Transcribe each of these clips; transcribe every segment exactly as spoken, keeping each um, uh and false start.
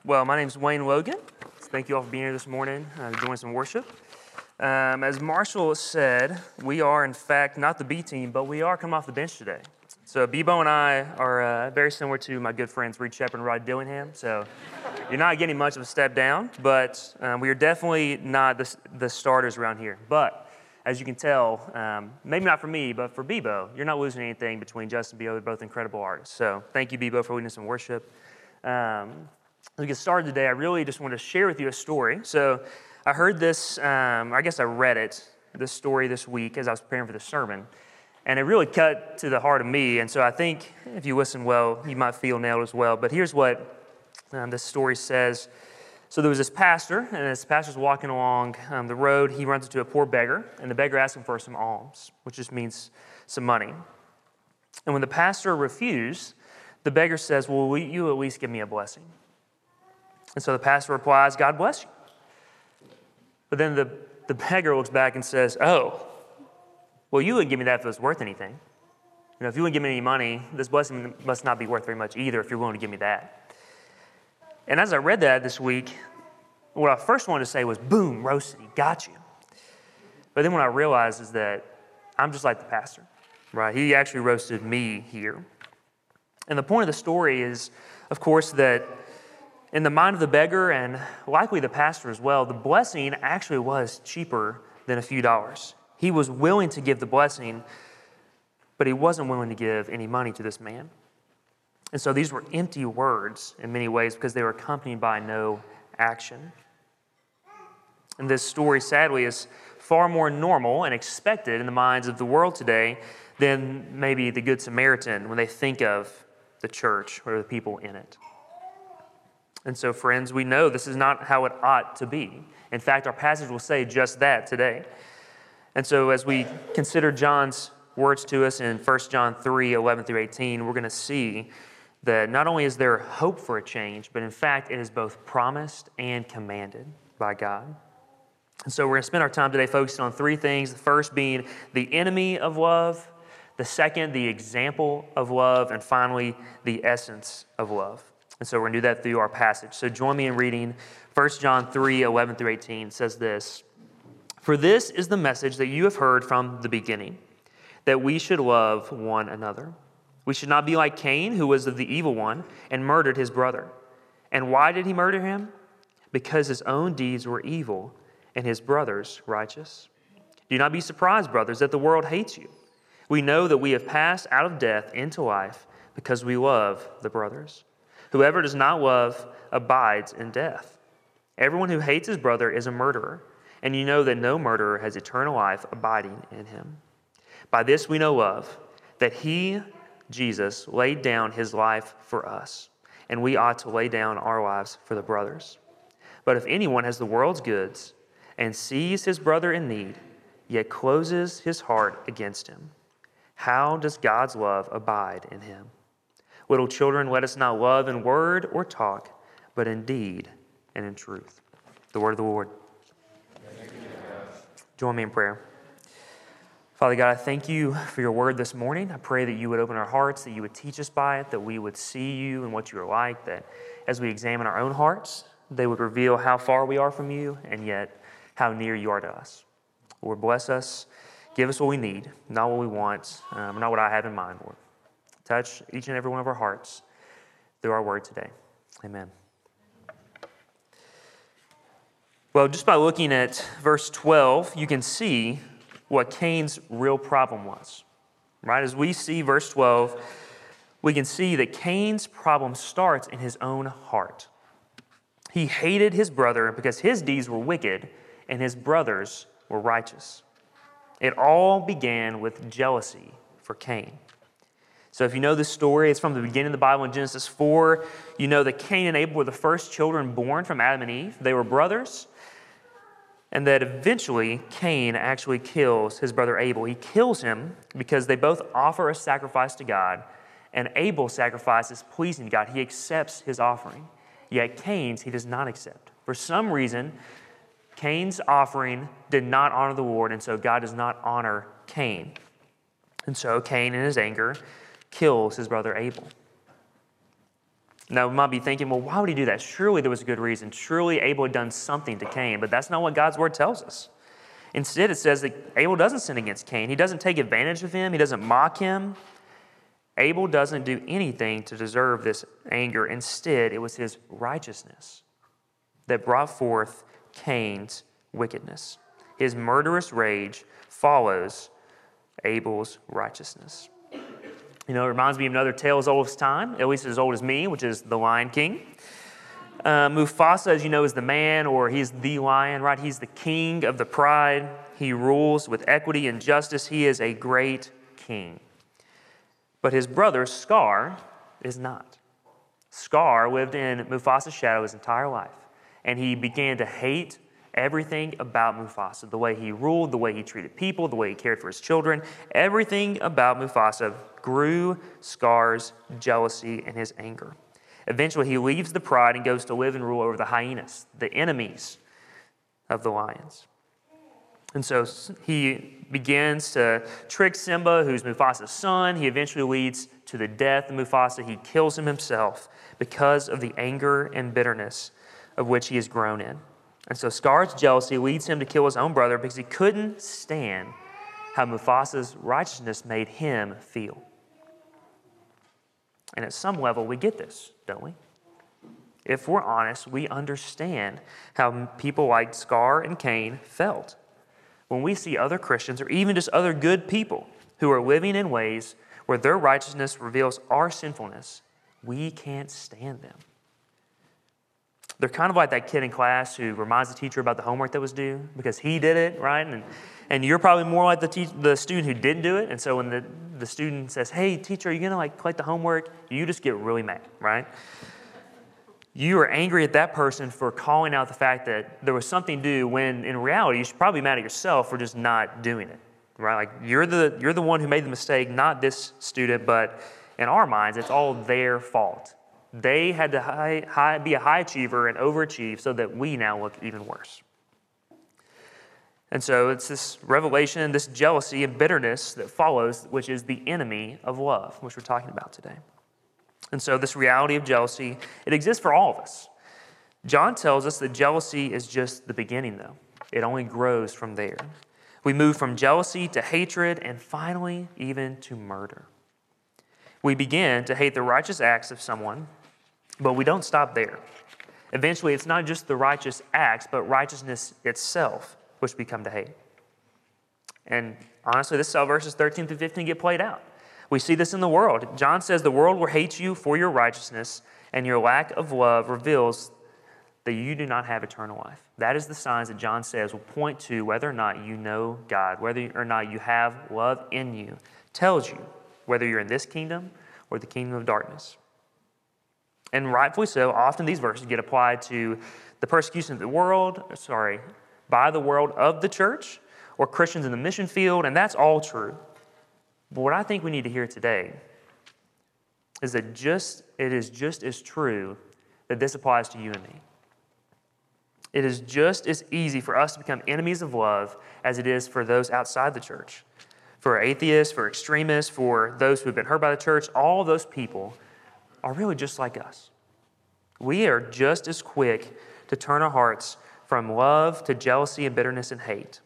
Well, my name is Wayne Logan. Thank you all for being here this morning uh, to join us in worship. Um, as Marshall said, we are, in fact, not the B team, but we are coming off the bench today. So Bebo and I are uh, very similar to my good friends Reed Shepard and Rod Dillingham. So you're not getting much of a step down, but um, we are definitely not the, the starters around here. But as you can tell, um, maybe not for me, but for Bebo, you're not losing anything between Justin and Bebo. They're both incredible artists. So thank you, Bebo, for leading us in worship. Um, as we get started today, I really just want to share with you a story. So I heard this, um, I guess I read it, this story this week as I was preparing for the sermon. And it really cut to the heart of me. And so I think if you listen well, you might feel nailed as well. But here's what um, this story says. So there was this pastor, and this pastor's walking along um, the road. He runs into a poor beggar, and the beggar asks him for some alms, which just means some money. And when the pastor refused, the beggar says, well, will you at least give me a blessing? And so the pastor replies, God bless you. But then the, the beggar looks back and says, oh, well, you wouldn't give me that if it was worth anything. You know, if you wouldn't give me any money, this blessing must not be worth very much either if you're willing to give me that. And as I read that this week, what I first wanted to say was, boom, roasted, he got you. But then what I realized is that I'm just like the pastor, right? He actually roasted me here. And the point of the story is, of course, that in the mind of the beggar and likely the pastor as well, the blessing actually was cheaper than a few dollars. He was willing to give the blessing, but he wasn't willing to give any money to this man. And so these were empty words in many ways because they were accompanied by no action. And this story, sadly, is far more normal and expected in the minds of the world today than maybe the Good Samaritan when they think of the church or the people in it. And so, friends, we know this is not how it ought to be. In fact, our passage will say just that today. And so as we consider John's words to us in First John three, eleven through eighteen, we're going to see that not only is there hope for a change, but in fact, it is both promised and commanded by God. And so we're going to spend our time today focusing on three things. The first being the enemy of love, the second, the example of love, and finally, the essence of love. And so we're going to do that through our passage. So join me in reading First John three, eleven through eighteen. It says this, for this is the message that you have heard from the beginning, that we should love one another. We should not be like Cain, who was of the evil one and murdered his brother. And why did he murder him? Because his own deeds were evil and his brother's righteous. Do not be surprised, brothers, that the world hates you. We know that we have passed out of death into life because we love the brothers. Whoever does not love abides in death. Everyone who hates his brother is a murderer, and you know that no murderer has eternal life abiding in him. By this we know love, that he, Jesus, laid down his life for us, and we ought to lay down our lives for the brothers. But if anyone has the world's goods and sees his brother in need, yet closes his heart against him, how does God's love abide in him? Little children, let us not love in word or talk, but in deed and in truth. The word of the Lord. Join me in prayer. Father God, I thank you for your word this morning. I pray that you would open our hearts, that you would teach us by it, that we would see you and what you are like, that as we examine our own hearts, they would reveal how far we are from you and yet how near you are to us. Lord, bless us. Give us what we need, not what we want, um, not what I have in mind, Lord. Touch each and every one of our hearts through our word today. Amen. Well, just by looking at verse twelve, you can see what Cain's real problem was. Right? As we see verse twelve, we can see that Cain's problem starts in his own heart. He hated his brother because his deeds were wicked and his brothers were righteous. It all began with jealousy for Cain. So if you know this story, it's from the beginning of the Bible in Genesis four. You know that Cain and Abel were the first children born from Adam and Eve. They were brothers. And that eventually Cain actually kills his brother Abel. He kills him because they both offer a sacrifice to God. And Abel's sacrifice is pleasing to God. He accepts his offering. Yet Cain's he does not accept. For some reason, Cain's offering did not honor the Lord. And so God does not honor Cain. And so Cain, in his anger, kills his brother Abel. Now, we might be thinking, well, why would he do that? Surely there was a good reason. Surely Abel had done something to Cain, but that's not what God's word tells us. Instead, it says that Abel doesn't sin against Cain. He doesn't take advantage of him. He doesn't mock him. Abel doesn't do anything to deserve this anger. Instead, it was his righteousness that brought forth Cain's wickedness. His murderous rage follows Abel's righteousness. You know, it reminds me of another tale as old as time, at least as old as me, which is The Lion King. Uh, Mufasa, as you know, is the man, or he's the lion, right? He's the king of the pride. He rules with equity and justice. He is a great king. But his brother, Scar, is not. Scar lived in Mufasa's shadow his entire life, and he began to hate everything about Mufasa, the way he ruled, the way he treated people, the way he cared for his children. Everything about Mufasa grew Scar's jealousy and his anger. Eventually, he leaves the pride and goes to live and rule over the hyenas, the enemies of the lions. And so he begins to trick Simba, who's Mufasa's son. He eventually leads to the death of Mufasa. He kills him himself because of the anger and bitterness of which he has grown in. And so Scar's jealousy leads him to kill his own brother because he couldn't stand how Mufasa's righteousness made him feel. And at some level, we get this, don't we? If we're honest, we understand how people like Scar and Cain felt when we see other Christians or even just other good people who are living in ways where their righteousness reveals our sinfulness. We can't stand them. They're kind of like that kid in class who reminds the teacher about the homework that was due because he did it, right? And and you're probably more like the te- the student who didn't do it. And so when the, the student says, hey, teacher, are you going to like collect the homework? You just get really mad, right? You are angry at that person for calling out the fact that there was something due when in reality, you should probably be mad at yourself for just not doing it, right? Like you're the, you're the one who made the mistake, not this student, but in our minds, it's all their fault. They had to high, high, be a high achiever and overachieve so that we now look even worse. And so it's this revelation, this jealousy and bitterness that follows, which is the enemy of love, which we're talking about today. And so this reality of jealousy, it exists for all of us. John tells us that jealousy is just the beginning, though. It only grows from there. We move from jealousy to hatred and finally even to murder. We begin to hate the righteous acts of someone, but we don't stop there. Eventually, it's not just the righteous acts, but righteousness itself, which we come to hate. And honestly, this is how verses thirteen through fifteen get played out. We see this in the world. John says the world will hate you for your righteousness, and your lack of love reveals that you do not have eternal life. That is the signs that John says will point to whether or not you know God, whether or not you have love in you. Tells you whether you're in this kingdom or the kingdom of darkness. And rightfully so, often these verses get applied to the persecution of the world, sorry, by the world of the church, or Christians in the mission field, and that's all true. But what I think we need to hear today is that just it is just as true that this applies to you and me. It is just as easy for us to become enemies of love as it is for those outside the church. For atheists, for extremists, for those who have been hurt by the church, all those people are really just like us. We are just as quick to turn our hearts from love to jealousy and bitterness and hate.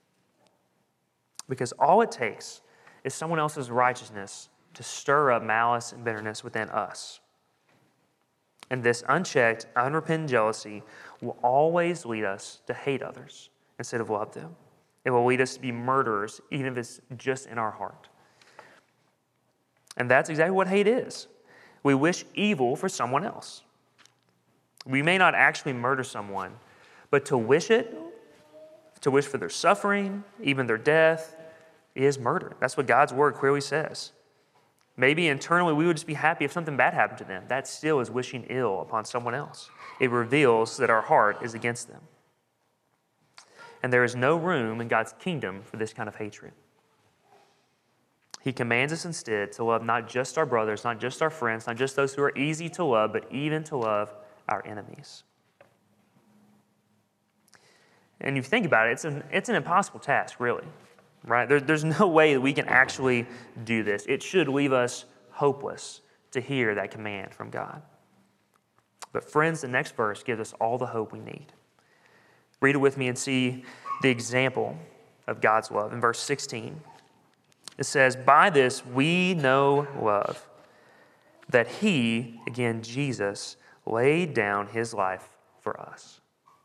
Because all it takes is someone else's righteousness to stir up malice and bitterness within us. And this unchecked, unrepentant jealousy will always lead us to hate others instead of love them. It will lead us to be murderers, even if it's just in our heart. And that's exactly what hate is. We wish evil for someone else. We may not actually murder someone, but to wish it, to wish for their suffering, even their death, is murder. That's what God's word clearly says. Maybe internally we would just be happy if something bad happened to them. That still is wishing ill upon someone else. It reveals that our heart is against them. And there is no room in God's kingdom for this kind of hatred. He commands us instead to love not just our brothers, not just our friends, not just those who are easy to love, but even to love our enemies. And if you think about it, it's an, it's an impossible task, really. Right? There, there's no way that we can actually do this. It should leave us hopeless to hear that command from God. But friends, the next verse gives us all the hope we need. Read it with me and see the example of God's love. In verse sixteen, it says, "By this we know love, that he," again, Jesus, "laid down his life for us."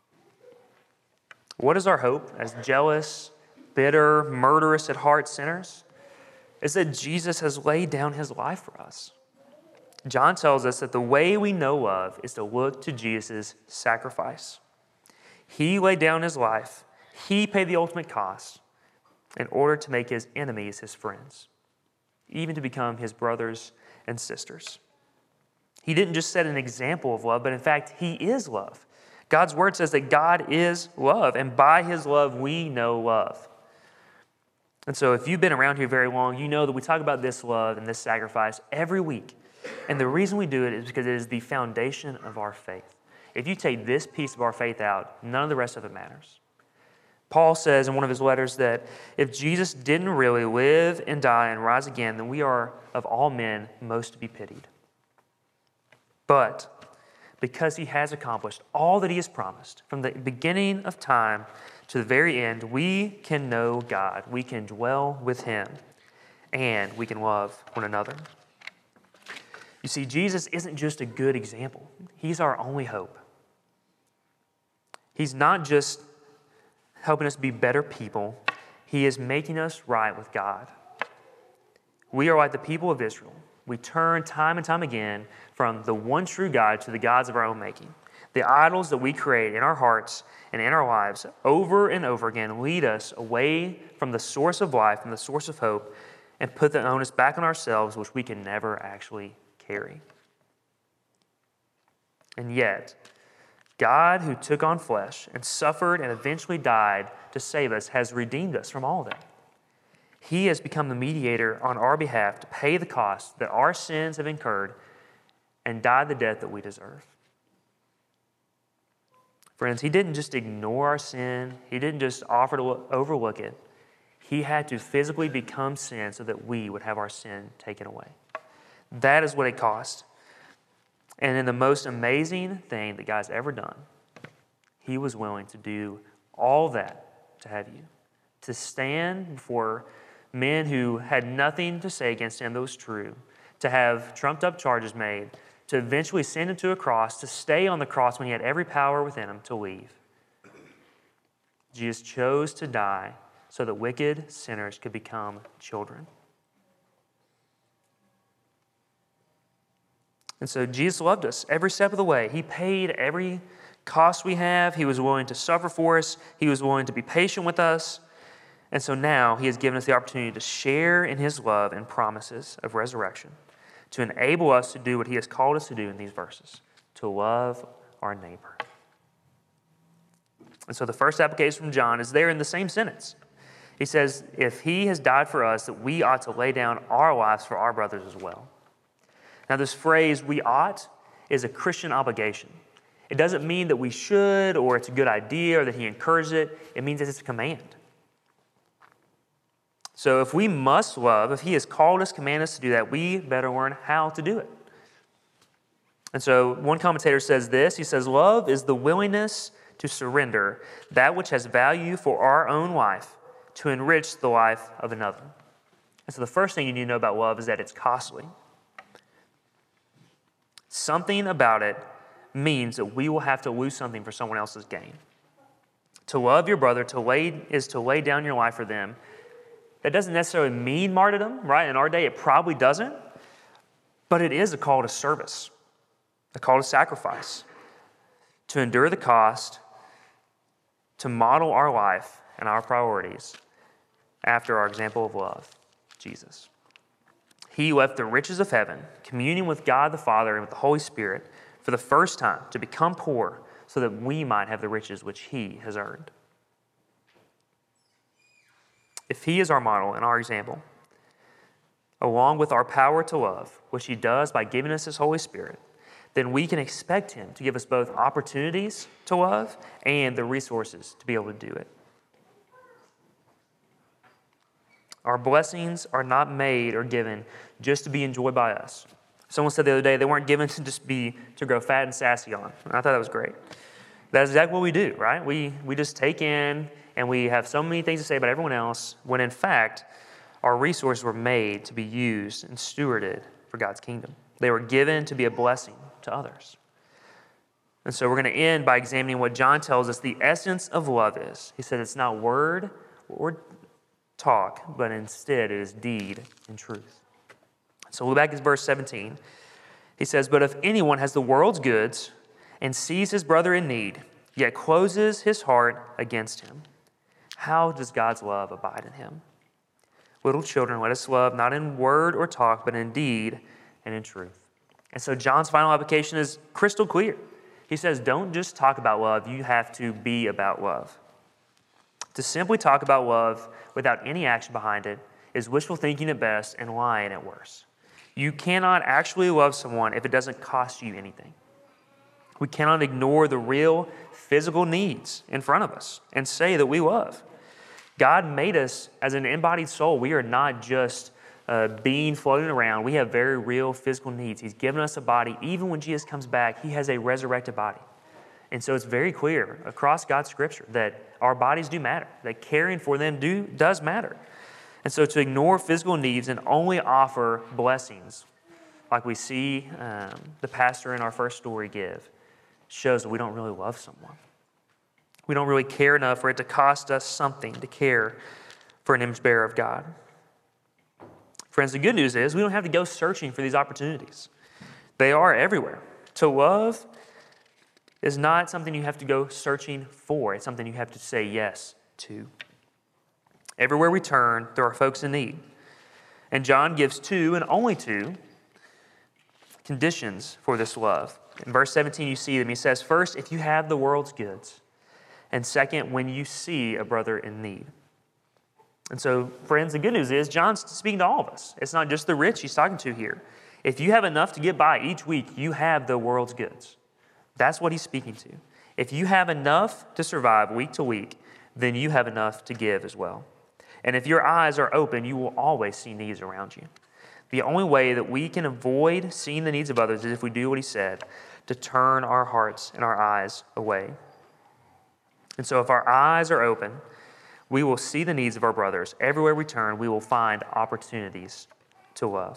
What is our hope as jealous, bitter, murderous at heart sinners? Is that Jesus has laid down his life for us. John tells us that the way we know love is to look to Jesus' sacrifice. He laid down his life. He paid the ultimate cost in order to make his enemies his friends, even to become his brothers and sisters. He didn't just set an example of love, but in fact, he is love. God's word says that God is love, and by his love, we know love. And so if you've been around here very long, you know that we talk about this love and this sacrifice every week. And the reason we do it is because it is the foundation of our faith. If you take this piece of our faith out, none of the rest of it matters. Paul says in one of his letters that if Jesus didn't really live and die and rise again, then we are of all men most to be pitied. But because he has accomplished all that he has promised from the beginning of time to the very end, we can know God, we can dwell with him, and we can love one another. You see, Jesus isn't just a good example. He's our only hope. He's not just helping us be better people. He is making us right with God. We are like the people of Israel. We turn time and time again from the one true God to the gods of our own making. The idols that we create in our hearts and in our lives over and over again lead us away from the source of life and the source of hope and put the onus back on ourselves, which we can never actually carry. And yet, God, who took on flesh and suffered and eventually died to save us, has redeemed us from all that. He has become the mediator on our behalf to pay the cost that our sins have incurred and die the death that we deserve. Friends, he didn't just ignore our sin. He didn't just offer to overlook it. He had to physically become sin so that we would have our sin taken away. That is what it cost. And in the most amazing thing that God's ever done, he was willing to do all that to have you. To stand before men who had nothing to say against him that was true, to have trumped up charges made, to eventually send him to a cross, to stay on the cross when he had every power within him to leave. Jesus chose to die so that wicked sinners could become children. And so Jesus loved us every step of the way. He paid every cost we have. He was willing to suffer for us. He was willing to be patient with us. And so now he has given us the opportunity to share in his love and promises of resurrection, to enable us to do what he has called us to do in these verses, to love our neighbor. And so the first application from John is there in the same sentence. He says, if he has died for us, that we ought to lay down our lives for our brothers as well. Now, this phrase, we ought, is a Christian obligation. It doesn't mean that we should or it's a good idea or that he encourages it. It means that it's a command. So if we must love, if he has called us, commanded us to do that, we better learn how to do it. And so one commentator says this. He says, love is the willingness to surrender that which has value for our own life to enrich the life of another. And so the first thing you need to know about love is that it's costly. Something about it means that we will have to lose something for someone else's gain. To love your brother to lay, is to lay down your life for them. That doesn't necessarily mean martyrdom, right? In our day, it probably doesn't. But it is a call to service, a call to sacrifice, to endure the cost, to model our life and our priorities after our example of love, Jesus. He left the riches of heaven, communing with God the Father and with the Holy Spirit for the first time to become poor so that we might have the riches which he has earned. If he is our model and our example, along with our power to love, which he does by giving us his Holy Spirit, then we can expect him to give us both opportunities to love and the resources to be able to do it. Our blessings are not made or given just to be enjoyed by us. Someone said the other day they weren't given to just be, to grow fat and sassy on. And I thought that was great. That's exactly what we do, right? We, we just take in and we have so many things to say about everyone else when in fact, our resources were made to be used and stewarded for God's kingdom. They were given to be a blessing to others. And so we're going to end by examining what John tells us the essence of love is. He said it's not word or talk, but instead it is deed and truth. So look back at verse seventeen. He says, but if anyone has the world's goods and sees his brother in need, yet closes his heart against him, how does God's love abide in him? Little children, let us love not in word or talk, but in deed and in truth. And so John's final application is crystal clear. He says, don't just talk about love, you have to be about love. To simply talk about love without any action behind it is wishful thinking at best and lying at worst. You cannot actually love someone if it doesn't cost you anything. We cannot ignore the real physical needs in front of us and say that we love. God made us as an embodied soul. We are not just a being floating around. We have very real physical needs. He's given us a body. Even when Jesus comes back, he has a resurrected body. And so it's very clear across God's scripture that our bodies do matter, that caring for them do does matter. And so to ignore physical needs and only offer blessings, like we see um, the pastor in our first story give, shows that we don't really love someone. We don't really care enough for it to cost us something to care for an image bearer of God. Friends, the good news is we don't have to go searching for these opportunities. They are everywhere. To love is not something you have to go searching for. It's something you have to say yes to. Everywhere we turn, there are folks in need. And John gives two, and only two, conditions for this love. In verse seventeen, you see them. He says, first, if you have the world's goods. And second, when you see a brother in need. And so, friends, the good news is John's speaking to all of us. It's not just the rich he's talking to here. If you have enough to get by each week, you have the world's goods. That's what he's speaking to. If you have enough to survive week to week, then you have enough to give as well. And if your eyes are open, you will always see needs around you. The only way that we can avoid seeing the needs of others is if we do what he said, to turn our hearts and our eyes away. And so if our eyes are open, we will see the needs of our brothers. Everywhere we turn, we will find opportunities to love.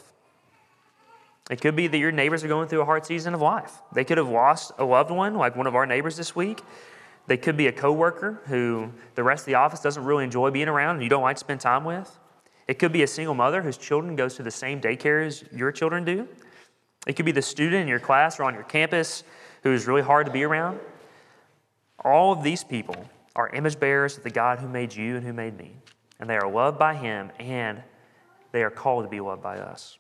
It could be that your neighbors are going through a hard season of life. They could have lost a loved one, like one of our neighbors this week. They could be a coworker who the rest of the office doesn't really enjoy being around and you don't like to spend time with. It could be a single mother whose children goes to the same daycare as your children do. It could be the student in your class or on your campus who is really hard to be around. All of these people are image bearers of the God who made you and who made me. And they are loved by him, and they are called to be loved by us.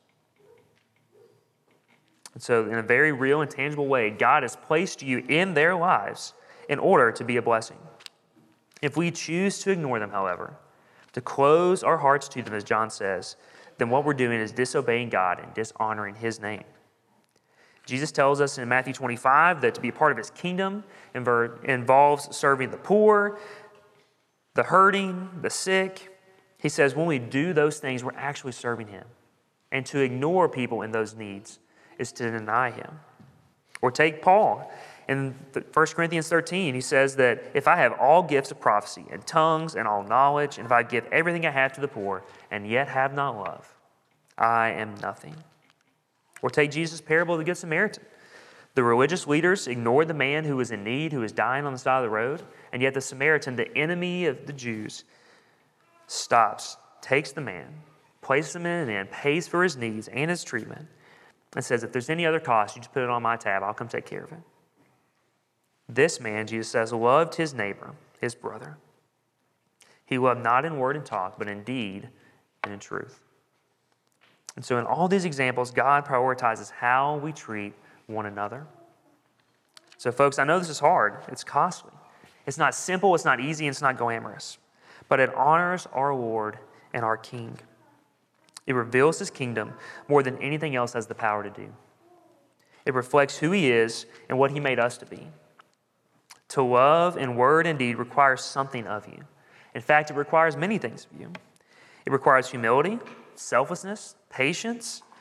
And so in a very real and tangible way, God has placed you in their lives in order to be a blessing. If we choose to ignore them, however, to close our hearts to them, as John says, then what we're doing is disobeying God and dishonoring his name. Jesus tells us in Matthew twenty-five that to be a part of his kingdom involves serving the poor, the hurting, the sick. He says when we do those things, we're actually serving him. And to ignore people in those needs is to deny him. Or take Paul. In First Corinthians thirteen, he says that if I have all gifts of prophecy and tongues and all knowledge, and if I give everything I have to the poor and yet have not love, I am nothing. Or take Jesus' parable of the Good Samaritan. The religious leaders ignored the man who was in need, who was dying on the side of the road, and yet the Samaritan, the enemy of the Jews, stops, takes the man, places him in an inn, pays for his needs and his treatment, and says, if there's any other cost, you just put it on my tab, I'll come take care of it. This man, Jesus says, loved his neighbor, his brother. He loved not in word and talk, but in deed and in truth. And so in all these examples, God prioritizes how we treat one another. So folks, I know this is hard. It's costly. It's not simple, it's not easy, and it's not glamorous. But it honors our Lord and our King. It reveals his kingdom more than anything else has the power to do. It reflects who he is and what he made us to be. To love in word and deed requires something of you. In fact, it requires many things of you. It requires humility, selflessness, patience,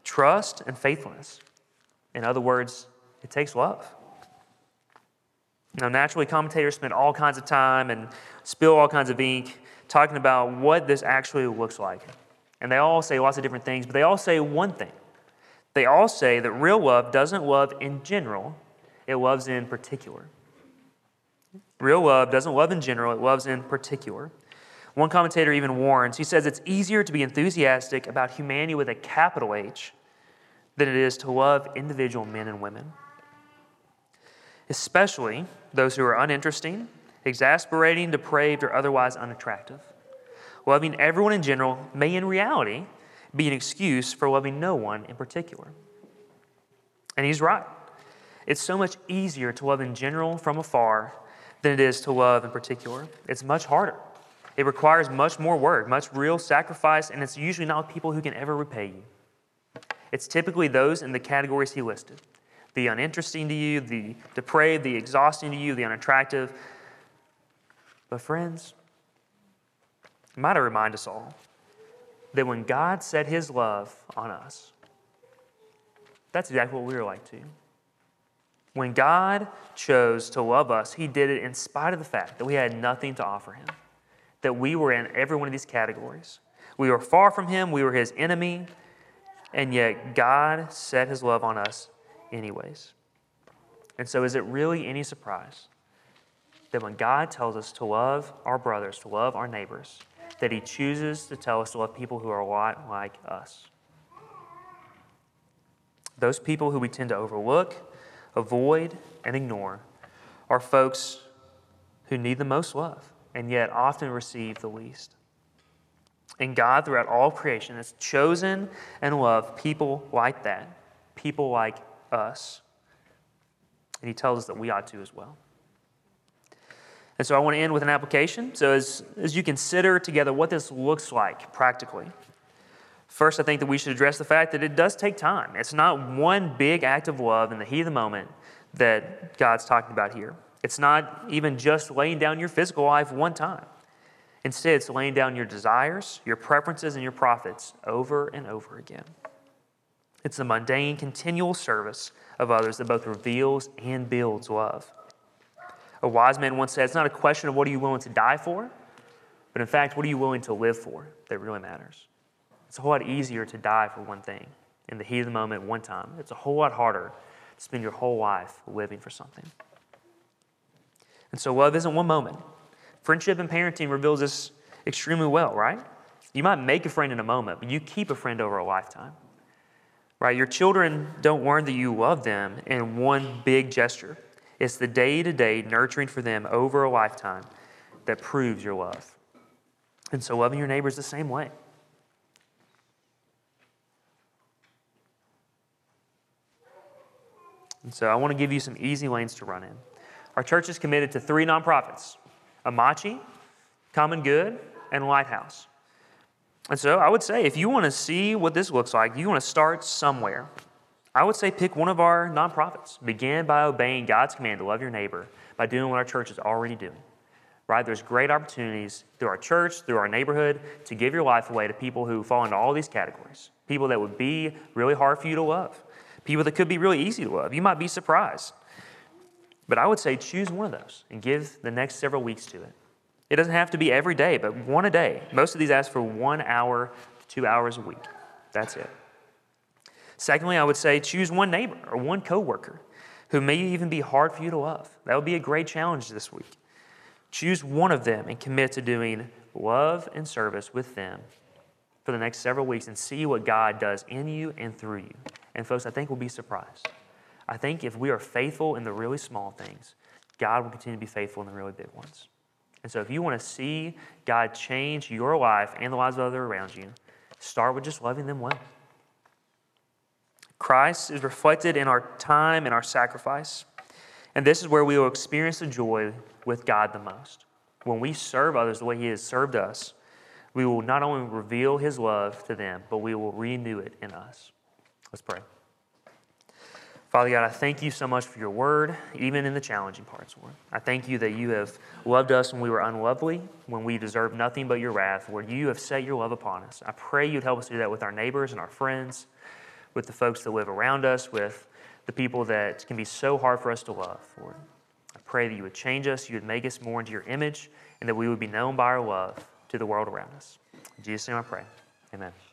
trust, and faithfulness. In other words, it takes love. Now, naturally, commentators spend all kinds of time and spill all kinds of ink talking about what this actually looks like. And they all say lots of different things, but they all say one thing. They all say that real love doesn't love in general, it loves in particular. Real love doesn't love in general, it loves in particular. One commentator even warns, he says it's easier to be enthusiastic about humanity with a capital H than it is to love individual men and women. Especially those who are uninteresting, exasperating, depraved, or otherwise unattractive. Loving everyone in general may in reality be an excuse for loving no one in particular. And he's right. It's so much easier to love in general from afar than it is to love in particular. It's much harder. It requires much more work, much real sacrifice, and it's usually not with people who can ever repay you. It's typically those in the categories he listed. The uninteresting to you, the depraved, the exhausting to you, the unattractive. But friends, might I remind us all that when God set his love on us, that's exactly what we were like too. When God chose to love us, he did it in spite of the fact that we had nothing to offer him, that we were in every one of these categories. We were far from him, we were his enemy, and yet God set his love on us anyways. And so is it really any surprise that when God tells us to love our brothers, to love our neighbors, that he chooses to tell us to love people who are a lot like us? Those people who we tend to overlook, avoid, and ignore are folks who need the most love and yet often receive the least. And God, throughout all creation, has chosen and loved people like that, people like us. And he tells us that we ought to as well. And so I want to end with an application. So as, as you consider together what this looks like practically, first I think that we should address the fact that it does take time. It's not one big act of love in the heat of the moment that God's talking about here. It's not even just laying down your physical life one time. Instead, it's laying down your desires, your preferences, and your profits over and over again. It's the mundane, continual service of others that both reveals and builds love. A wise man once said, it's not a question of what are you willing to die for, but in fact, what are you willing to live for that really matters. It's a whole lot easier to die for one thing in the heat of the moment one time. It's a whole lot harder to spend your whole life living for something. And so love isn't one moment. Friendship and parenting reveals this extremely well, right? You might make a friend in a moment, but you keep a friend over a lifetime. Right? Your children don't learn that you love them in one big gesture. It's the day-to-day nurturing for them over a lifetime that proves your love. And so loving your neighbor is the same way. And so I want to give you some easy lanes to run in. Our church is committed to three nonprofits: Amachi, Common Good, and Lighthouse. And so I would say if you want to see what this looks like, you want to start somewhere, I would say pick one of our nonprofits. Begin by obeying God's command to love your neighbor by doing what our church is already doing. Right? There's great opportunities through our church, through our neighborhood, to give your life away to people who fall into all these categories. People that would be really hard for you to love. People that could be really easy to love. You might be surprised. But I would say choose one of those and give the next several weeks to it. It doesn't have to be every day, but one a day. Most of these ask for one hour to two hours a week. That's it. Secondly, I would say choose one neighbor or one coworker who may even be hard for you to love. That would be a great challenge this week. Choose one of them and commit to doing love and service with them for the next several weeks and see what God does in you and through you. And folks, I think we'll be surprised. I think if we are faithful in the really small things, God will continue to be faithful in the really big ones. And so if you want to see God change your life and the lives of others around you, start with just loving them well. Christ is reflected in our time and our sacrifice. And this is where we will experience the joy with God the most. When we serve others the way he has served us, we will not only reveal his love to them, but we will renew it in us. Let's pray. Father God, I thank you so much for your word, even in the challenging parts, Lord. I thank you that you have loved us when we were unlovely, when we deserved nothing but your wrath. Lord, you have set your love upon us. I pray you'd help us do that with our neighbors and our friends. with the folks that live around us, with the people that can be so hard for us to love, Lord. I pray that you would change us, you would make us more into your image, and that we would be known by our love to the world around us. In Jesus' name I pray. Amen.